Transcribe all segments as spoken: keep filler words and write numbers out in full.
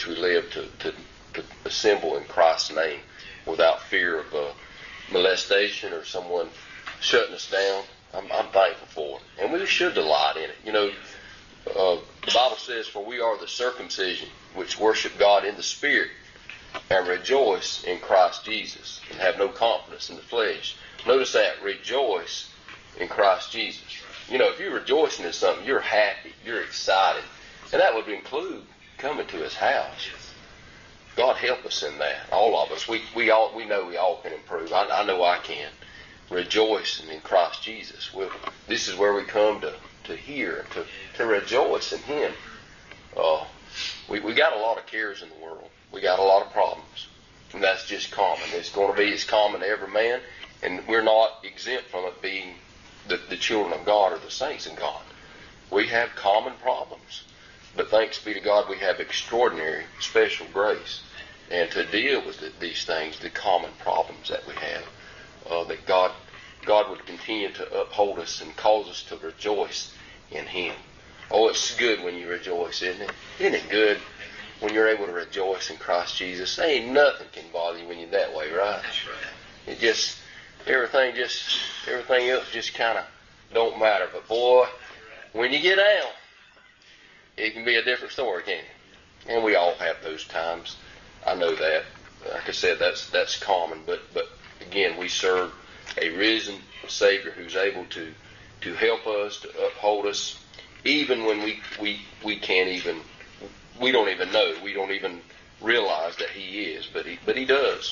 we live to, to, to assemble in Christ's name without fear of uh, molestation or someone shutting us down. I'm, I'm thankful for it. And we should delight in it. You know, uh, the Bible says, for we are the circumcision which worship God in the Spirit and rejoice in Christ Jesus and have no confidence in the flesh. Notice that, rejoice in Christ Jesus. You know, if you're rejoicing in something, you're happy, you're excited. And that would include coming to His house. God help us in that. All of us. We we all we know we all can improve. I, I know I can. Rejoicing in Christ Jesus. We'll, this is where we come to, to hear, to, to rejoice in Him. Uh, we, we got a lot of cares in the world. We got a lot of problems. And that's just common. It's going to be as common to every man. And we're not exempt from it being the, the children of God or the saints of God. We have common problems. But thanks be to God, we have extraordinary, special grace. And to deal with the, these things, the common problems that we have, uh, that God God would continue to uphold us and cause us to rejoice in Him. Oh, it's good when you rejoice, isn't it? Isn't it good when you're able to rejoice in Christ Jesus? There ain't nothing can bother you when you're that way, right? That's right. It just, everything just, everything else just kind of don't matter. But boy, when you get down, it can be a different story, can't it? And we all have those times. I know that. Like I said, that's that's common. But but again, we serve a risen Savior who's able to to help us, to uphold us, even when we we we can't even, we don't even know, we don't even realize that He is, but He but He does.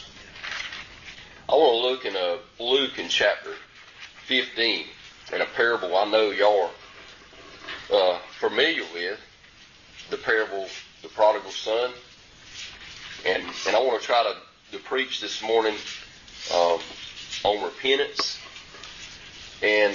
I want to look in a Luke in chapter fifteen, in a parable I know y'all are uh, familiar with, the parable, the prodigal son. And and I want to try to, to preach this morning um, on repentance and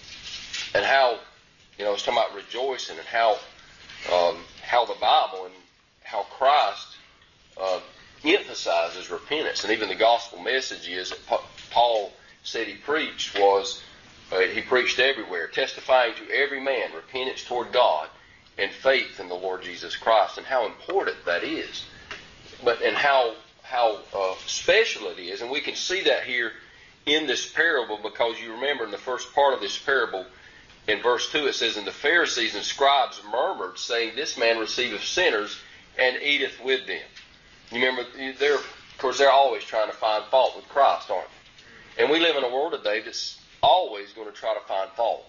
and how, you know, I was talking about rejoicing and how um, how the Bible and how Christ uh, emphasizes repentance. And even the gospel message is that Paul said he preached was uh, he preached everywhere, testifying to every man repentance toward God and faith in the Lord Jesus Christ, and how important that is. But and how how uh, special it is, and we can see that here in this parable, because you remember in the first part of this parable, in verse two, it says, "And the Pharisees and scribes murmured, saying, This man receiveth sinners and eateth with them." You remember, they're of course they're always trying to find fault with Christ, aren't they? And we live in a world today that's always going to try to find fault,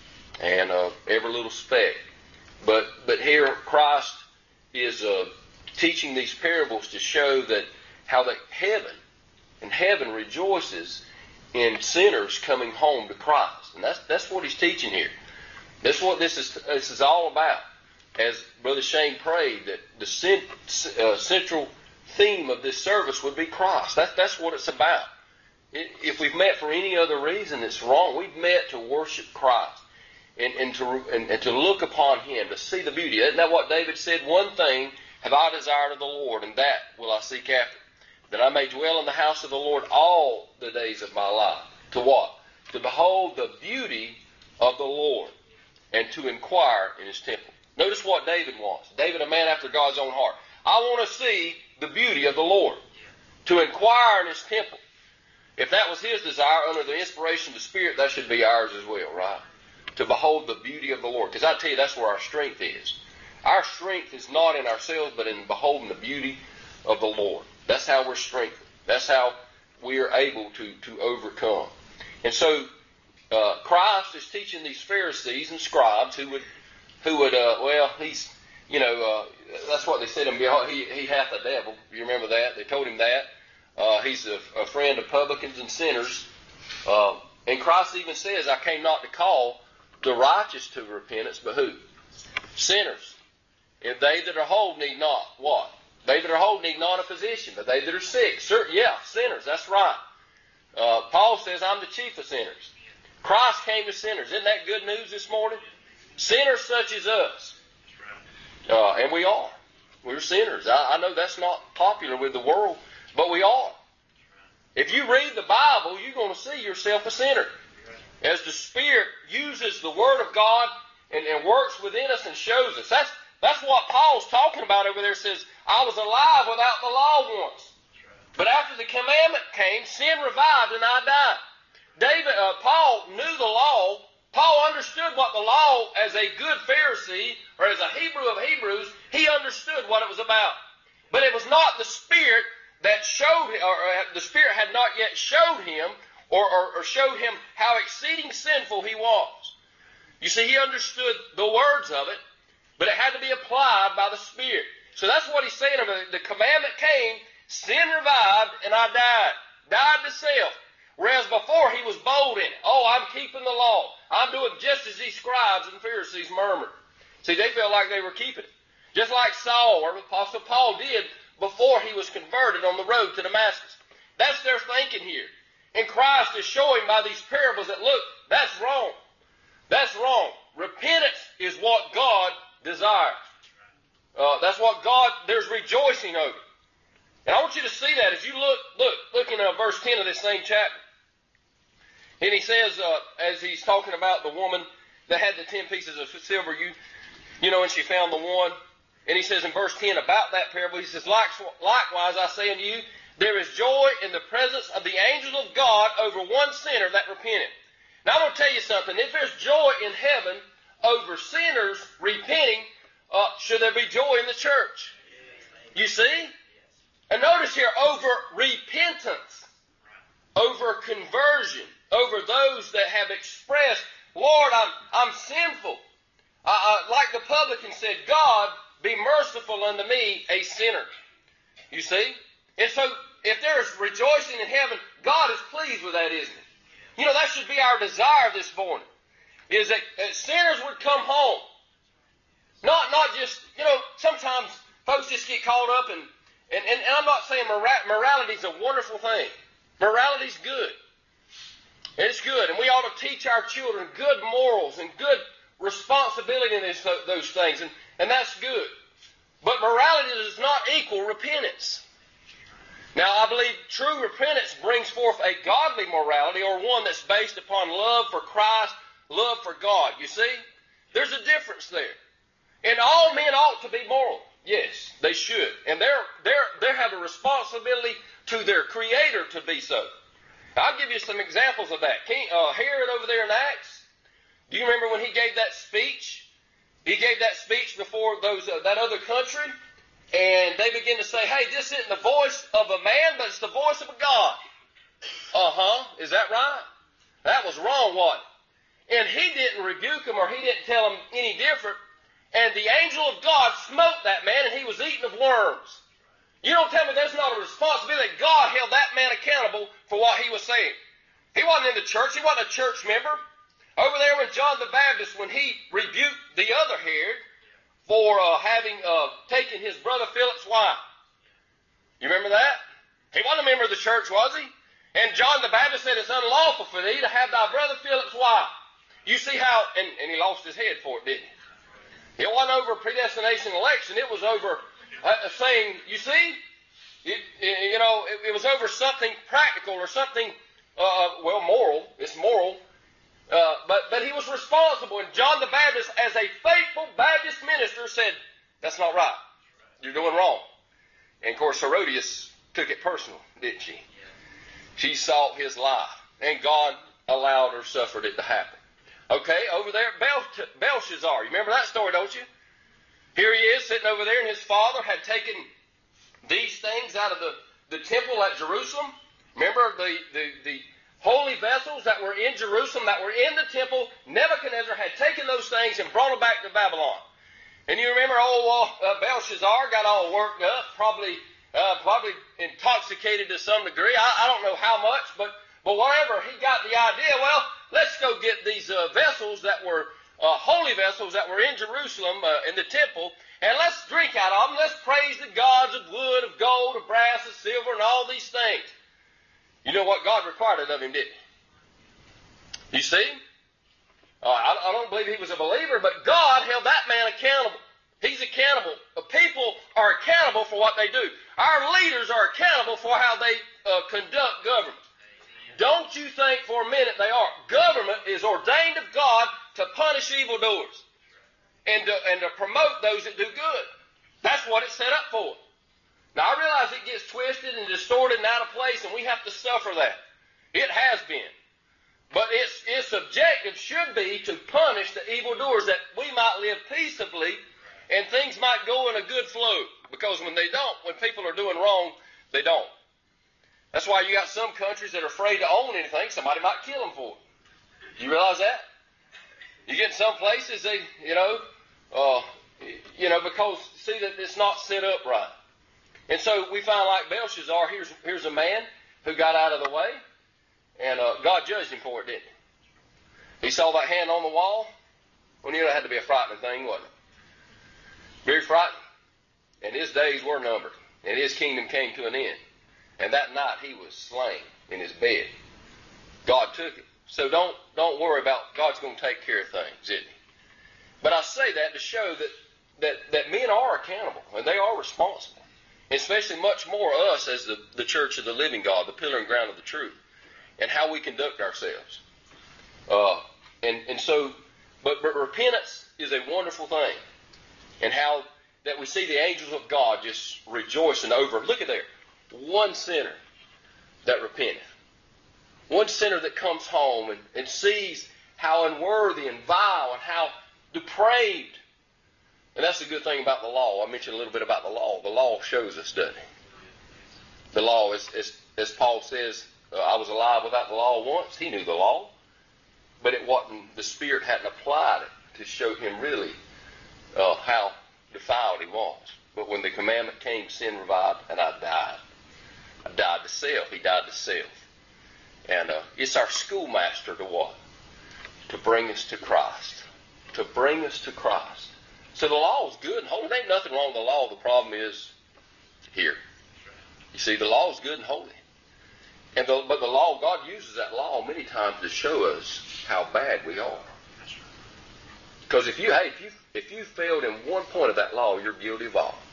and uh, every little speck. But but here Christ is uh, teaching these parables to show that how that heaven and heaven rejoices in sinners coming home to Christ, and that's that's what He's teaching here. That's what this is this is all about. As Brother Shane prayed, that the cent, uh, central theme of this service would be Christ. That's that's what it's about. If we've met for any other reason, it's wrong. We've met to worship Christ. And, and to and, and to look upon Him, to see the beauty. Isn't that what David said? One thing have I desired of the Lord, and that will I seek after, that I may dwell in the house of the Lord all the days of my life. To what? To behold the beauty of the Lord, and to inquire in His temple. Notice what David wants. David, a man after God's own heart. I want to see the beauty of the Lord, to inquire in His temple. If that was his desire, under the inspiration of the Spirit, that should be ours as well, right? To behold the beauty of the Lord. Because I tell you, that's where our strength is. Our strength is not in ourselves, but in beholding the beauty of the Lord. That's how we're strengthened. That's how we are able to, to overcome. And so, uh, Christ is teaching these Pharisees and scribes who would, who would, uh, well, he's, you know, uh, that's what they said to him. He, he hath a devil. You remember that? They told him that. Uh, he's a, a friend of publicans and sinners. Uh, and Christ even says, I came not to call the righteous to repentance, but who? Sinners. If they that are whole need not, what? They that are whole need not a physician, but they that are sick. Sir, yeah, sinners, that's right. Uh, Paul says, I'm the chief of sinners. Christ came to sinners. Isn't that good news this morning? Sinners such as us. Uh, and we are. We're sinners. I, I know that's not popular with the world, but we are. If you read the Bible, you're going to see yourself a sinner. As the Spirit uses the Word of God and, and works within us and shows us. That's That's what Paul's talking about over there. It says, I was alive without the law once. But after the commandment came, sin revived and I died. David, uh, Paul knew the law. Paul understood what the law, as a good Pharisee or as a Hebrew of Hebrews, he understood what it was about. But it was not the Spirit that showed, or, or the Spirit had not yet showed him or, or, or showed him how exceeding sinful he was. You see, he understood the words of it, but it had to be applied by the Spirit. So that's what he's saying. The commandment came, sin revived, and I died. Died to self. Whereas before he was bold in it. Oh, I'm keeping the law. I'm doing just as these scribes and Pharisees murmured. See, they felt like they were keeping it. Just like Saul or Apostle Paul did before he was converted on the road to Damascus. That's their thinking here. And Christ is showing by these parables that, look, that's wrong. That's wrong. Repentance is what God desires. Uh, that's what God, there's rejoicing over. And I want you to see that as you look, look, look in uh, verse ten of this same chapter. And he says, uh, as he's talking about the woman that had the ten pieces of silver, you, you know, and she found the one. And he says in verse ten about that parable, he says, likewise I say unto you, there is joy in the presence of the angels of God over one sinner that repented. Now I'm going to tell you something. If there's joy in heaven over sinners repenting, uh, should there be joy in the church? You see? And notice here, over repentance, over conversion, over those that have expressed, Lord, I'm, I'm sinful. Uh, uh, like the publican said, God, be merciful unto me, a sinner. You see? And so, if there is rejoicing in heaven, God is pleased with that, isn't it? You know, that should be our desire this morning, is that, that sinners would come home. Not, not just, you know, sometimes folks just get caught up in, and, and, and I'm not saying mora- morality is a wonderful thing. Morality is good. And it's good. And we ought to teach our children good morals and good responsibility in this, those things. And, and that's good. But morality does not equal repentance. Now, I believe true repentance brings forth a godly morality, or one that's based upon love for Christ, love for God. You see? There's a difference there. And all men ought to be moral. Yes, they should. And they're, they're, they have a responsibility to their Creator to be so. I'll give you some examples of that. King, uh, Herod over there in Acts, do you remember when he gave that speech? He gave that speech before those uh, that other country, and they began to say, hey, this isn't the voice of a man, but it's the voice of a God. Uh-huh, is that right? That was wrong, wasn't it? And he didn't rebuke him, or he didn't tell him any different. And the angel of God smote that man, and he was eaten of worms. You don't tell me there's not a responsibility that God held that man accountable for what he was saying. He wasn't in the church. He wasn't a church member. Over there when John the Baptist, when he rebuked the other Herod for uh, having uh, taken his brother Philip's wife. You remember that? He wasn't a member of the church, was he? And John the Baptist said, it's unlawful for thee to have thy brother Philip's wife. You see how, and, and he lost his head for it, didn't he? It wasn't over predestination election. It was over uh, saying, you see, it, it, you know, it, it was over something practical or something, uh, well, moral. It's moral. Uh, but, but he was responsible. And John the Baptist, as a faithful Baptist minister, said, that's not right. You're doing wrong. And, of course, Herodias took it personal, didn't she? She sought his life. And God allowed or suffered it to happen. Okay, over there, Bel- Belshazzar. You remember that story, don't you? Here he is sitting over there, and his father had taken these things out of the, the temple at Jerusalem. Remember the, the, the holy vessels that were in Jerusalem, that were in the temple. Nebuchadnezzar had taken those things and brought them back to Babylon. And you remember old uh, Belshazzar got all worked up, probably uh, probably intoxicated to some degree. I, I don't know how much, but, but whatever, he got the idea, well, let's go get these uh, vessels that were uh, holy vessels that were in Jerusalem, uh, in the temple, and let's drink out of them. Let's praise the gods of wood, of gold, of brass, of silver, and all these things. You know what God required of him, didn't he? You see? Uh, I, I don't believe he was a believer, but God held that man accountable. He's accountable. The people are accountable for what they do. Our leaders are accountable for how they uh, conduct government. Don't you think for a minute they are. Government is ordained of God to punish evildoers. and to, and to promote those that do good. That's what it's set up for. Now, I realize it gets twisted and distorted and out of place, and we have to suffer that. It has been. But its, its objective should be to punish the evildoers, that we might live peaceably and things might go in a good flow. Because when they don't, when people are doing wrong, they don't. That's why you got some countries that are afraid to own anything. Somebody might kill them for it. Do you realize that? You get in some places, they, you know, uh, you know, because see that it's not set up right. And so we find like Belshazzar, here's here's a man who got out of the way, and uh, God judged him for it, didn't he? He saw that hand on the wall. Well, you know, it had to be a frightening thing, wasn't it? Very frightening. And his days were numbered, and his kingdom came to an end. And that night he was slain in his bed. God took it. So don't don't worry about, God's going to take care of things, isn't he? But I say that to show that, that, that men are accountable, and they are responsible. Especially much more us as the, the church of the living God, the pillar and ground of the truth, and how we conduct ourselves. Uh, and, and so, but, but repentance is a wonderful thing. And how that we see the angels of God just rejoicing over. Look at there. One sinner that repenteth. One sinner that comes home and, and sees how unworthy and vile and how depraved. And that's the good thing about the law. I mentioned a little bit about the law. The law shows us, doesn't it? The law, is, is, as Paul says, uh, I was alive without the law once. He knew the law. But it wasn't, the Spirit hadn't applied it to show him really uh, how defiled he was. But when the commandment came, sin revived, and I died. I died to self. He died to self. And uh, it's our schoolmaster to what? To bring us to Christ. To bring us to Christ. So the law is good and holy. There ain't nothing wrong with the law. The problem is here. You see, the law is good and holy. And the, but the law, God uses that law many times to show us how bad we are. Because if you, hey, if you, if you failed in one point of that law, you're guilty of all.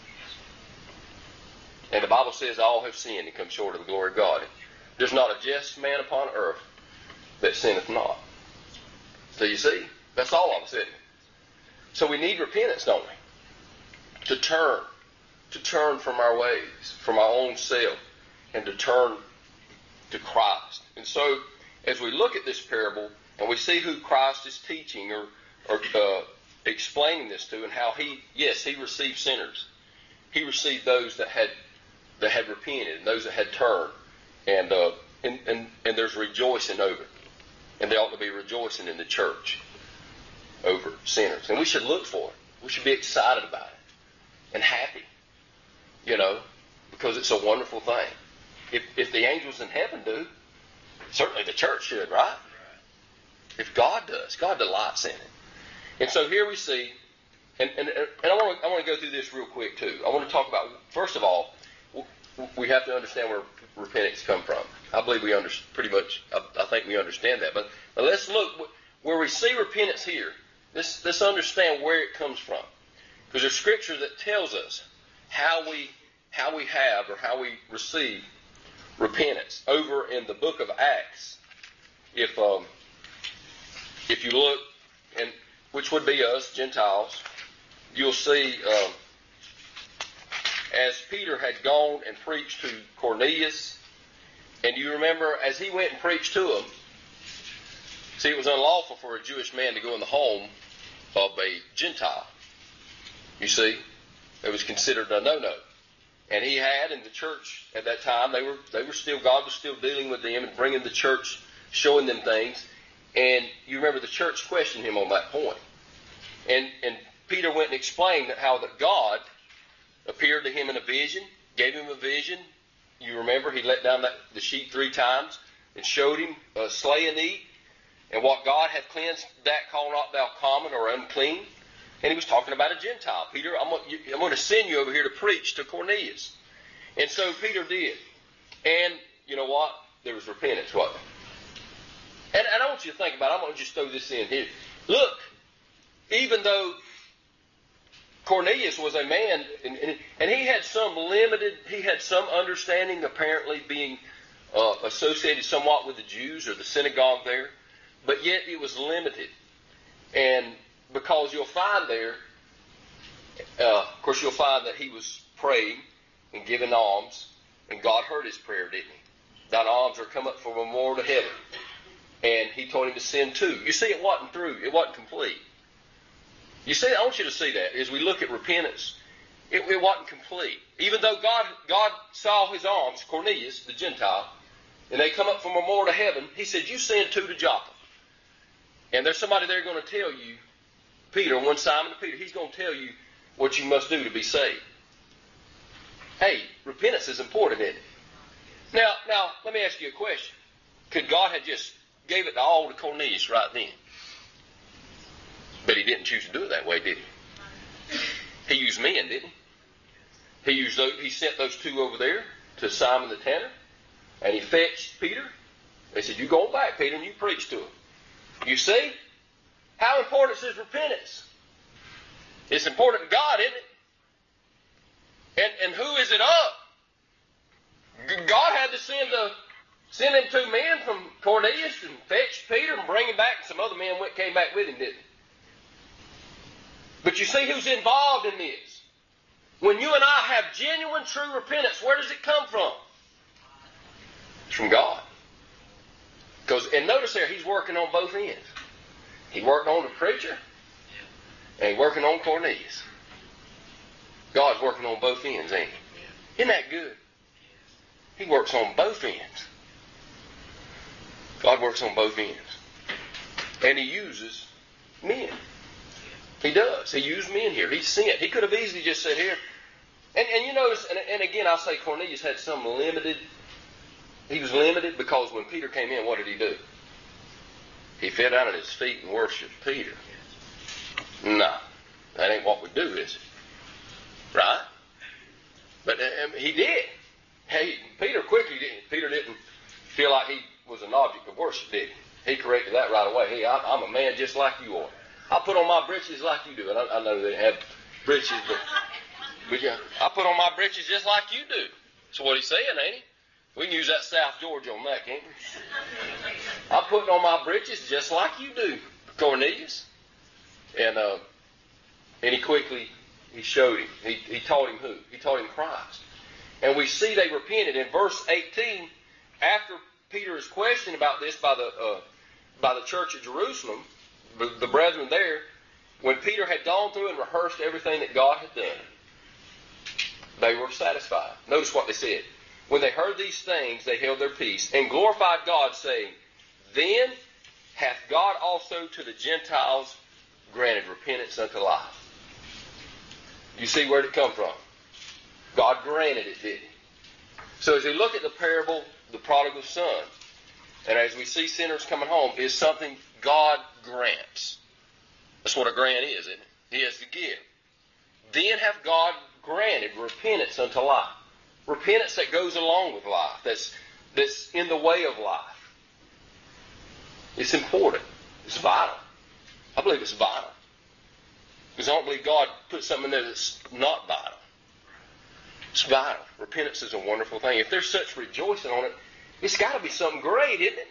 And the Bible says all have sinned and come short of the glory of God. There's not a just man upon earth that sinneth not. So you see, that's all of us, isn't it? So we need repentance, don't we? To turn, to turn from our ways, from our own self, and to turn to Christ. And so, as we look at this parable, and we see who Christ is teaching or, or uh, explaining this to, and how he, yes, he received sinners. He received those that had that had repented, and those that had turned, and uh, and, and and there's rejoicing over it, and there ought to be rejoicing in the church over sinners. And we should look for it. We should be excited about it and happy, you know, because it's a wonderful thing. If, if the angels in heaven do, certainly the church should, right? If God does, God delights in it. And so here we see, and, and, and I want to I want to go through this real quick too. I want to talk about, first of all, we have to understand where repentance comes from. I believe we under, pretty much, I, I think we understand that. But, but let's look where we see repentance here. Let's, let's understand where it comes from. Because there's scripture that tells us how we how we have or how we receive repentance. Over in the book of Acts, if um, if you look, and which would be us, Gentiles, you'll see um, as Peter had gone and preached to Cornelius, and you remember as he went and preached to him, see, it was unlawful for a Jewish man to go in the home of a Gentile. You see, it was considered a no-no. And he had in the church at that time, they were they were still, God was still dealing with them and bringing the church, showing them things. And you remember the church questioned him on that point. And and Peter went and explained how that God appeared to him in a vision, gave him a vision. You remember he let down that, the sheet three times and showed him uh, slay and eat. And what God hath cleansed, that call not thou common or unclean. And he was talking about a Gentile. Peter, I'm going, to, I'm going to send you over here to preach to Cornelius. And so Peter did. And you know what? There was repentance, wasn't there? And, and I want you to think about it. I'm going to just throw this in here. Look, even though Cornelius was a man, and, and, and he had some limited, he had some understanding, apparently being uh, associated somewhat with the Jews or the synagogue there. But yet it was limited. And because you'll find there, uh, of course, you'll find that he was praying and giving alms, and God heard his prayer, didn't he? Thine alms are come up for memorial to heaven. And he told him to send two. You see, it wasn't through. It wasn't complete. You see, I want you to see that as we look at repentance, it, it wasn't complete. Even though God, God saw his alms, Cornelius, the Gentile, and they come up from memorial to heaven, he said, you send two to Joppa. And there's somebody there going to tell you, Peter, one Simon Peter, he's going to tell you what you must do to be saved. Hey, repentance is important, isn't it? Now, now, let me ask you a question. Could God have just gave it all to Cornelius right then? But he didn't choose to do it that way, did he? He used men, didn't he? He used those, he sent those two over there to Simon the tanner, and he fetched Peter. They said, you go back, Peter, and you preach to him. You see? How important is repentance? It's important to God, isn't it? And, and who is it of? God had to send the send them two men from Cornelius and fetch Peter and bring him back. And some other men went, came back with him, didn't they? But you see who's involved in this. When you and I have genuine, true repentance, where does it come from? It's from God. Because, and notice there, he's working on both ends. He worked on the preacher, and he's working on Cornelius. God's working on both ends, ain't he? Isn't that good? He works on both ends. God works on both ends. And he uses men. He does. He used men here. He sent. He could have easily just said here. And, and you notice, and, and again, I say Cornelius had some limited, he was limited because when Peter came in, what did he do? He fell down at his feet and worshiped Peter. No, that ain't what we do, is it? Right? But um, he did. Hey, Peter quickly didn't. Peter didn't feel like he was an object of worship, did he? He corrected that right away. Hey, I'm, I'm a man just like you are. I put on my breeches like you do. And I, I know they have breeches, but, but yeah, I put on my breeches just like you do. That's what he's saying, ain't he? We can use that South Georgia on that, can't we? I'm putting on my breeches just like you do, Cornelius. And uh, and he quickly, he showed him. He, he taught him who? He taught him Christ. And we see they repented. In verse eighteen, after Peter is questioned about this by the uh, by the church at Jerusalem, the, the brethren there, when Peter had gone through and rehearsed everything that God had done, they were satisfied. Notice what they said. When they heard these things, they held their peace and glorified God, saying, then hath God also to the Gentiles granted repentance unto life. You see where did it come from? God granted it, did he? So as we look at the parable, the prodigal son, and as we see sinners coming home, is something God grants. That's what a grant is, isn't it? He has to give. Then hath God granted repentance unto life. Repentance that goes along with life, that's, that's in the way of life. It's important. It's vital. I believe it's vital. Because I don't believe God put something in there that's not vital. It's vital. Repentance is a wonderful thing. If there's such rejoicing on it, it's got to be something great, isn't it?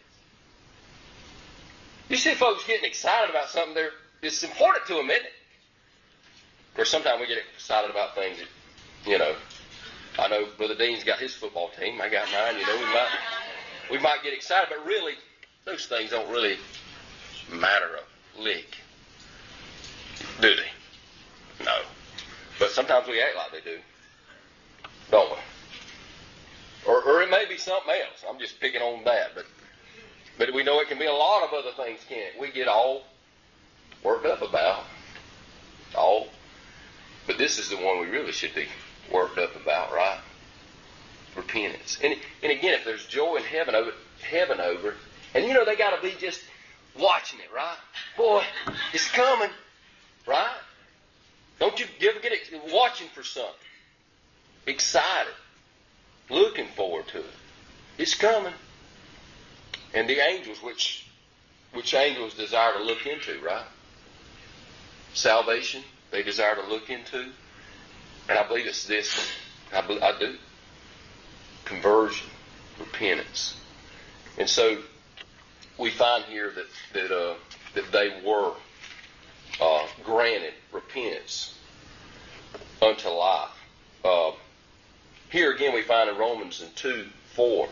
You see folks getting excited about something, there, it's important to them, isn't it? Of course, sometimes we get excited about things that, you know, I know Brother Dean's got his football team. I got mine, you know. We might, we might get excited, but really, those things don't really matter a lick. Do they? No. But sometimes we act like they do. Don't we? Or, or it may be something else. I'm just picking on that. But but we know it can be a lot of other things, can't it? We get all worked up about. All. But this is the one we really should be worked up about, right? Repentance. And and again, if there's joy in heaven over, heaven over, and you know they got to be just watching it, right? Boy, it's coming, right? Don't you ever get it, watching for something? Excited, looking forward to it. It's coming. And the angels, which which angels desire to look into, right? Salvation, they desire to look into. And I believe it's this. I, believe, I do. Conversion, repentance. And so we find here that that uh, that they were uh, granted repentance unto life. Uh, here again we find in Romans in two four.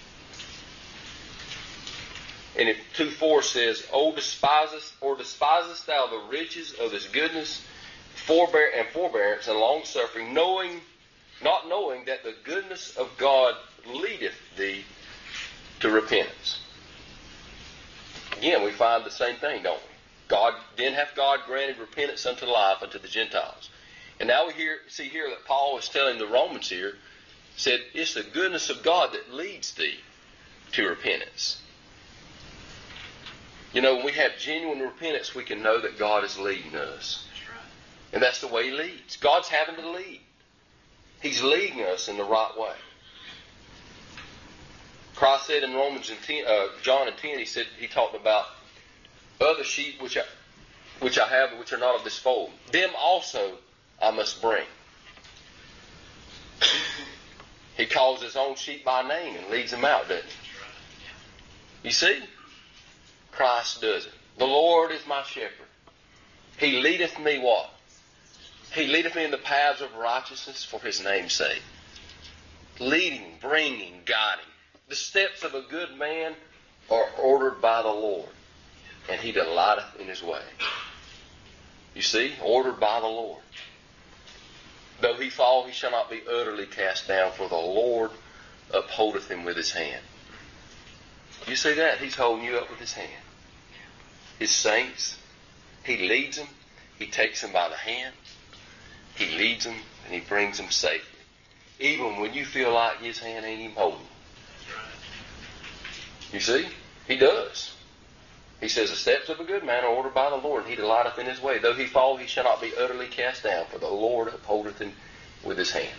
And if two four says, "O despisest, or despisest thou the riches of his goodness, forbear and forbearance and long suffering, knowing, not knowing that the goodness of God leadeth thee to repentance." Again, we find the same thing, don't we? God, then hath God granted repentance unto life unto the Gentiles. And now we hear, see here that Paul is telling the Romans here, said, it's the goodness of God that leads thee to repentance. You know, when we have genuine repentance, we can know that God is leading us. That's right. And that's the way He leads. God's having to lead. He's leading us in the right way. Christ said in Romans and ten, uh, John and ten, he said he talked about other sheep which I, which I have, which are not of this fold. Them also I must bring. He calls his own sheep by name and leads them out, doesn't he? You see? Christ does it. The Lord is my shepherd. He leadeth me what? He leadeth me in the paths of righteousness for His name's sake. Leading, bringing, guiding. The steps of a good man are ordered by the Lord, and He delighteth in His way. You see? Ordered by the Lord. Though he fall, he shall not be utterly cast down, for the Lord upholdeth him with His hand. You see that? He's holding you up with His hand. His saints, He leads them. He takes them by the hand. He leads them, and He brings them safely. Even when you feel like His hand ain't even holding you. You see? He does. He says, the steps of a good man are ordered by the Lord, and He delighteth in His way. Though he fall, he shall not be utterly cast down, for the Lord upholdeth him with His hand.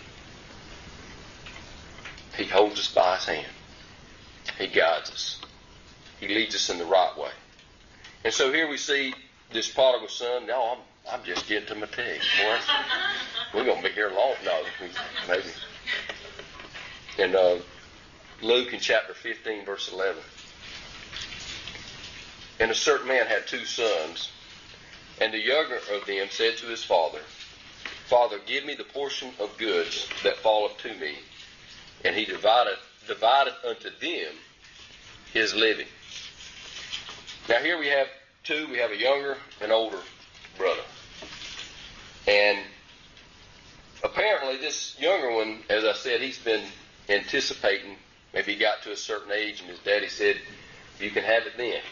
He holds us by His hand. He guides us. He leads us in the right way. And so here we see this prodigal son. No, I'm, I'm just getting to my text, boy. We're going to be here long. No, maybe. In uh, Luke in chapter fifteen, verse eleven. And a certain man had two sons, and the younger of them said to his father, Father, give me the portion of goods that falleth to me. And he divided, divided unto them his living. Now here we have two. We have a younger and older brother. And apparently this younger one, as I said, he's been anticipating. Maybe he got to a certain age and his daddy said, you can have it then.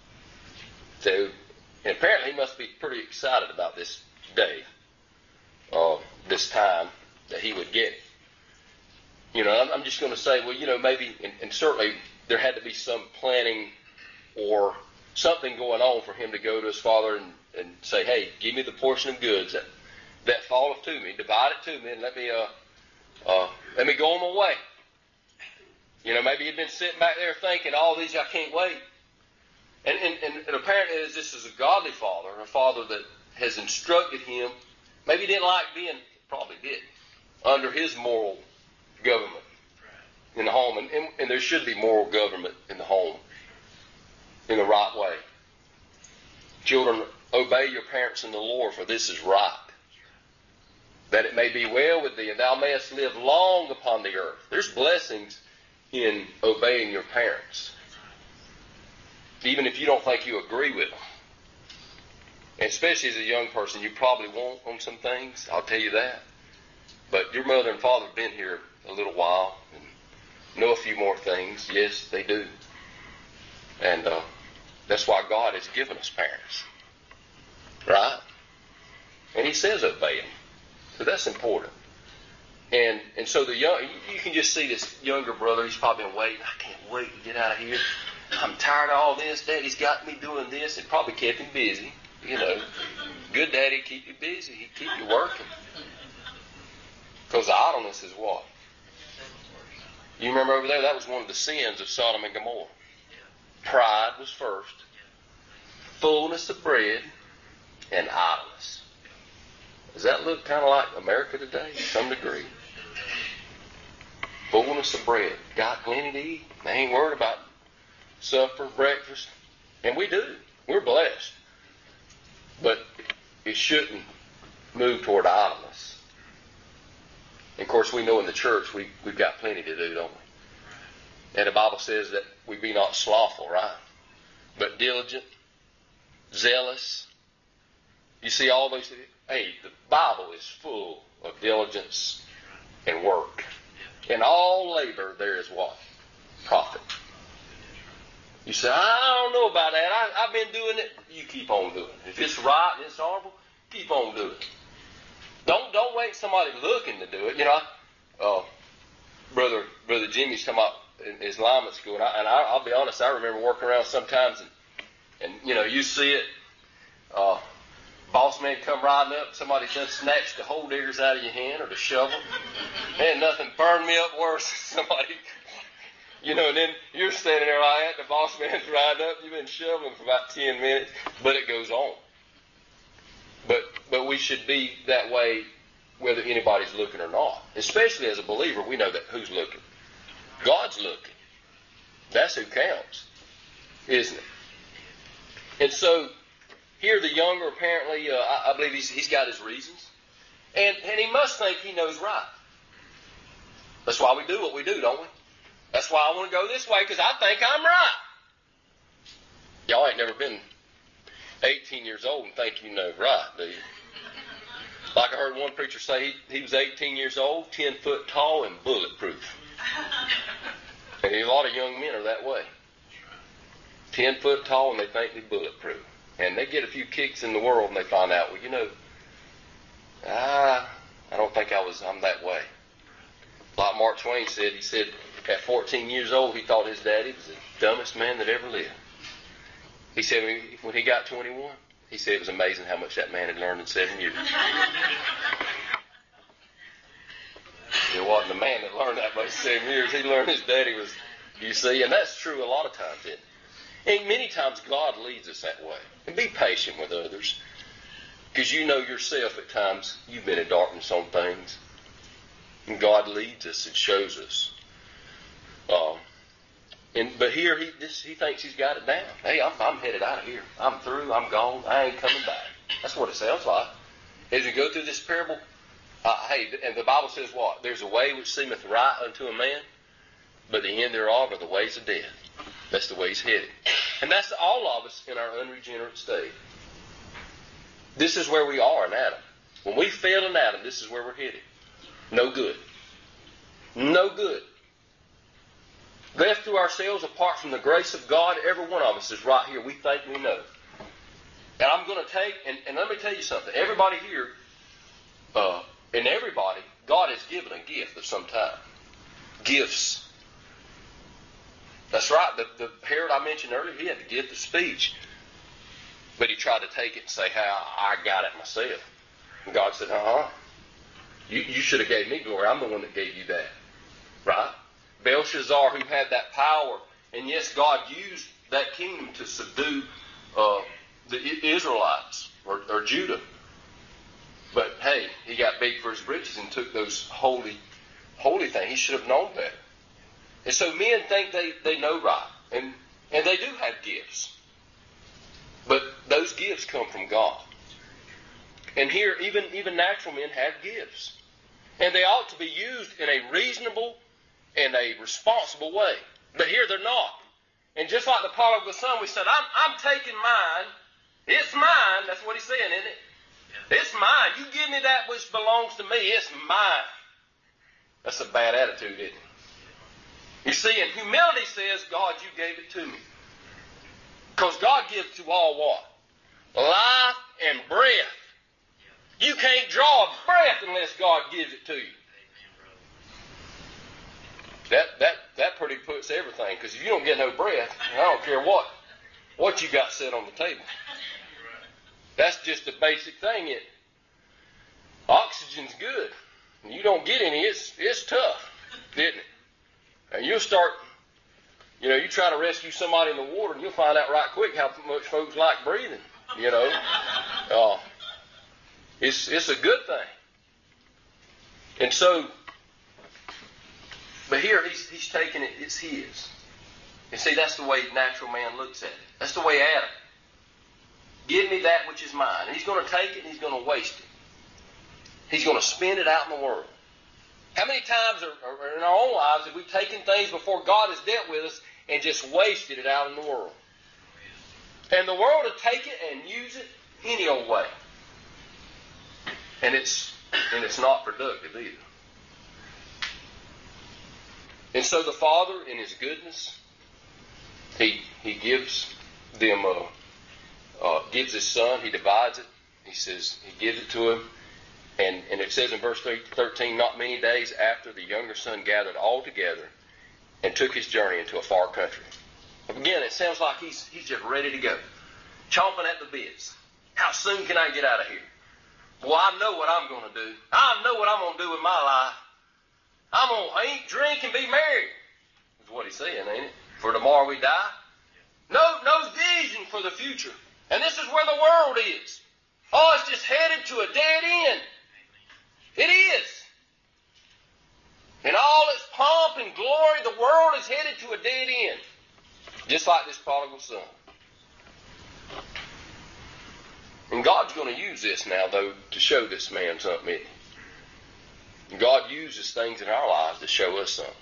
So, and apparently he must be pretty excited about this day, uh, this time that he would get it. You know, I'm, I'm just going to say, well, you know, maybe, and, and certainly there had to be some planning or something going on for him to go to his father and, and say, hey, give me the portion of goods that, that falleth to me, divide it to me, and let me, uh, uh, let me go on my way. You know, maybe he'd been sitting back there thinking, all these, I can't wait. And, and, and, and apparently this is a godly father, a father that has instructed him. Maybe he didn't like being, probably did, under his moral government in the home. And, and, and there should be moral government in the home in the right way. Children, obey your parents in the Lord, for this is right. That it may be well with thee, and thou mayest live long upon the earth. There's blessings in obeying your parents. Even if you don't think you agree with them. And especially as a young person, you probably won't on some things. I'll tell you that. But your mother and father have been here a little while and know a few more things. Yes, they do. And uh, that's why God has given us parents. Right? And He says obey them. So that's important. And and so the young, you can just see this younger brother. He's probably been waiting. I can't wait to get out of here. I'm tired of all this. Daddy's got me doing this. It probably kept him busy. You know, good daddy keep you busy. He keep you working. Because idleness is what? You remember over there, that was one of the sins of Sodom and Gomorrah. Pride was first. Fullness of bread and idleness. Does that look kind of like America today to some degree? Fullness of bread. Got plenty to eat. They ain't worried about supper, breakfast. And we do. We're blessed. But it shouldn't move toward idleness. And of course, we know in the church we, we've got plenty to do, don't we? And the Bible says that we be not slothful, right? But diligent, zealous. You see all those things? Hey, the Bible is full of diligence and work. In all labor there is what? Profit. You say, I don't know about that. I, I've been doing it. You keep on doing it. If it's right and it's honorable, keep on doing it. Don't don't wait somebody looking to do it. You know, uh, brother brother Jimmy's come up in Islamic school, and, I, and I, I'll be honest, I remember working around sometimes, and and you know, you see it. Uh, boss man come riding up, somebody done snatched the hole diggers out of your hand or the shovel. Ain't nothing burned me up worse than somebody. You know, and then you're standing there like that, the boss man's riding up, you've been shoveling for about ten minutes, but it goes on. But but we should be that way whether anybody's looking or not. Especially as a believer, we know that who's looking. God's looking. That's who counts, isn't it? And so, here the younger apparently, uh, I, I believe he's, he's got his reasons. And, and he must think he knows right. That's why we do what we do, don't we? That's why I want to go this way, because I think I'm right. Y'all ain't never been eighteen years old and think you know right, do you? Like I heard one preacher say, he, he was eighteen years old, ten foot tall, and bulletproof. And a lot of young men are that way. ten foot tall, and they think they're bulletproof. And they get a few kicks in the world, and they find out, well, you know, ah, I don't think I was, I'm that way. Like Mark Twain said, he said, at fourteen years old, he thought his daddy was the dumbest man that ever lived. He said when he got twenty-one, he said it was amazing how much that man had learned in seven years. It wasn't the man that learned that much in seven years. He learned his daddy was, you see, and that's true a lot of times, isn't it? And many times God leads us that way. And be patient with others. Because you know yourself at times, you've been in darkness on things. And God leads us and shows us. Um, and but here he this, he thinks he's got it down. Hey, I'm, I'm headed out of here. I'm through. I'm gone. I ain't coming back. That's what it sounds like. As we go through this parable, uh, hey, and the Bible says what? There's a way which seemeth right unto a man, but the end thereof are the ways of death. That's the way he's headed. And that's all of us in our unregenerate state. This is where we are in Adam. When we fail in Adam, this is where we're headed. No good. No good. Left to ourselves, apart from the grace of God, every one of us is right here. We think we know. And I'm going to take, and, and let me tell you something. Everybody here, uh, and everybody, God has given a gift of some type. Gifts. That's right. The, the Herod I mentioned earlier, he had the gift of speech. But he tried to take it and say, hey, I, I got it myself. And God said, uh-huh. You, you should have gave me glory. I'm the one that gave you that. Right? Belshazzar, who had that power, and yes, God used that kingdom to subdue uh, the Israelites or, or Judah. But hey, he got big for his britches and took those holy, holy things. He should have known better. And so men think they, they know right, and and they do have gifts, but those gifts come from God. And here, even even natural men have gifts, and they ought to be used in a reasonable in a responsible way. But here they're not. And just like the prodigal son, we said, I'm, I'm taking mine. It's mine. That's what he's saying, isn't it? Yeah. It's mine. You give me that which belongs to me. It's mine. That's a bad attitude, isn't it? You see, and humility says, God, you gave it to me. Because God gives to all what? Life and breath. You can't draw a breath unless God gives it to you. That that that pretty puts everything, because if you don't get no breath, I don't care what what you got set on the table. That's just the basic thing. It oxygen's good. When you don't get any, it's it's tough, isn't it? And you'll start, you know, you try to rescue somebody in the water, and you'll find out right quick how much folks like breathing. You know, uh, it's it's a good thing. And so. But here he's, he's taking it, it's his. And see, that's the way natural man looks at it. That's the way Adam. Give me that which which is mine. And he's going to take it and he's going to waste it. He's going to spend it out in the world. How many times are, are in our own lives have we taken things before God has dealt with us and just wasted it out in the world? And the world will take it and use it any old way. And it's and it's not productive either. And so the Father, in His goodness, He He gives them, uh, uh, gives His Son. He divides it. He says He gives it to him. And, and it says in verse thirteen, not many days after, the younger son gathered all together and took his journey into a far country. Again, it sounds like he's he's just ready to go, chomping at the bits. How soon can I get out of here? Well, I know what I'm going to do. I know what I'm going to do with my life. I'm going to eat, drink, and be merry. That's what he's saying, ain't it? For tomorrow we die. No, no vision for the future. And this is where the world is. Oh, it's just headed to a dead end. It is. In all its pomp and glory, the world is headed to a dead end. Just like this prodigal son. And God's going to use this now, though, to show this man something, isn't he? God uses things in our lives to show us something.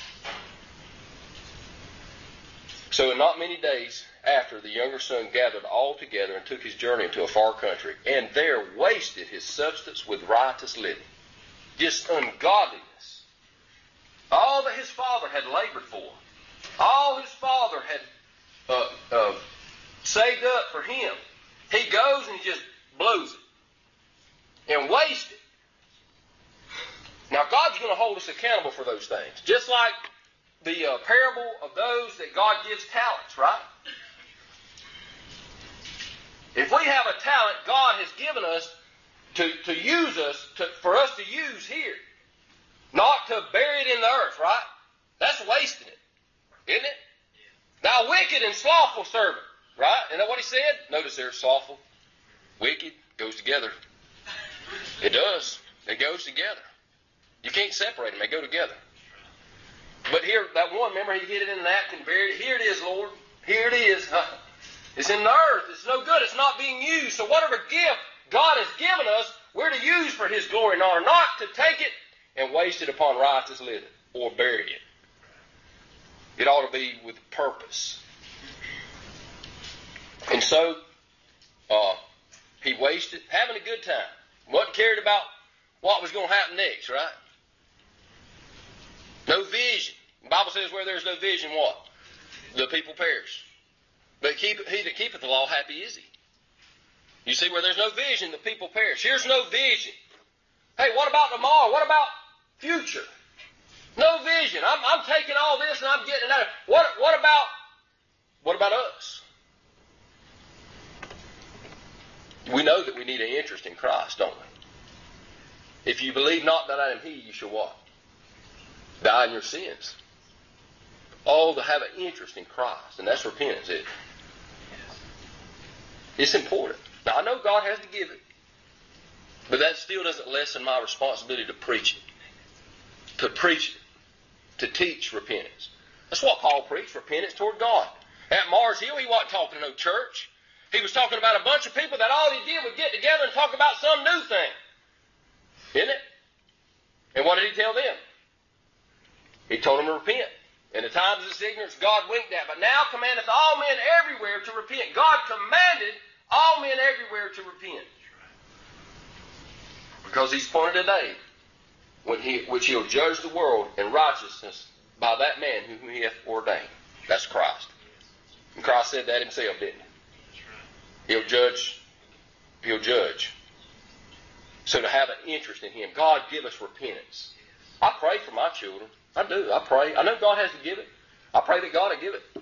So in not many days after, the younger son gathered all together and took his journey into a far country, and there wasted his substance with riotous living. Just ungodliness. All that his father had labored for, all his father had uh, uh, saved up for him, he goes and he just blows it and wastes it. Now God's going to hold us accountable for those things. Just like the uh, parable of those that God gives talents, right? If we have a talent God has given us to, to use us, to, for us to use here, not to bury it in the earth, right? That's wasting it, isn't it? Thou wicked and slothful servant, right? Isn't that what he said? Notice there, slothful, wicked, goes together. It does. It goes together. You can't separate them. They go together. But here, that one, remember, he hid it in a napkin, buried it. Here it is, Lord. Here it is. It's in the earth. It's no good. It's not being used. So whatever gift God has given us, we're to use for His glory and honor, not to take it and waste it upon riotous living or bury it. It ought to be with purpose. And so, uh, he wasted, having a good time. Wasn't cared about what was going to happen next, right? No vision. The Bible says where there's no vision, what? The people perish. But keep, he that keepeth the law, happy is he. You see, where there's no vision, the people perish. Here's no vision. Hey, what about tomorrow? What about future? No vision. I'm, I'm taking all this and I'm getting that. What, what about, what about us? We know that we need an interest in Christ, don't we? If you believe not that I am He, you shall what? Die in your sins. Oh, to have an interest in Christ. And that's repentance, isn't it? It's important. Now, I know God has to give it. But that still doesn't lessen my responsibility to preach it. To preach it. To teach repentance. That's what Paul preached, repentance toward God. At Mars Hill, he wasn't talking to no church. He was talking about a bunch of people that all he did was get together and talk about some new thing. Isn't it? And what did he tell them? He told them to repent. In the times of this ignorance, God winked at. But now commandeth all men everywhere to repent. God commanded all men everywhere to repent. Because He's appointed a day when he, which He'll judge the world in righteousness by that man whom He hath ordained. That's Christ. And Christ said that Himself, didn't He? He'll judge. He'll judge. So to have an interest in Him, God give us repentance. I pray for my children. I do. I pray. I know God has to give it. I pray that God will give it.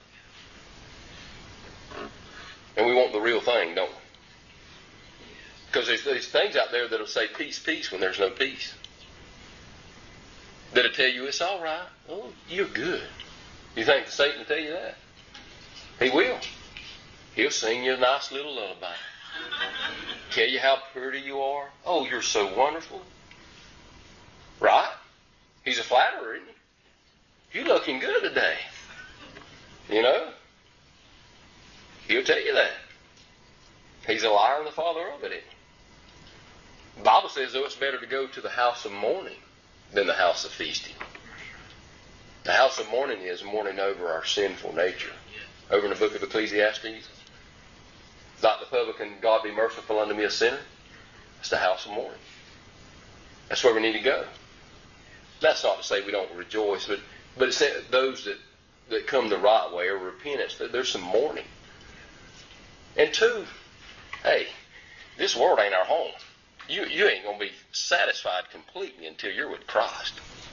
And we want the real thing, don't we? Because there's these things out there that'll say peace, peace when there's no peace. That'll tell you it's all right. Oh, you're good. You think Satan will tell you that? He will. He'll sing you a nice little lullaby. Tell you how pretty you are. Oh, you're so wonderful. Right? He's a flatterer, isn't he? You're looking good today. You know? He'll tell you that. He's a liar and the father of it, isn't he? The Bible says, though, it's better to go to the house of mourning than the house of feasting. The house of mourning is mourning over our sinful nature. Over in the book of Ecclesiastes, not the publican, God be merciful unto me, a sinner. It's the house of mourning. That's where we need to go. That's not to say we don't rejoice, but but it's those that, that come the right way or repentance, there's some mourning. And two, hey, this world ain't our home. You you ain't going to be satisfied completely until you're with Christ.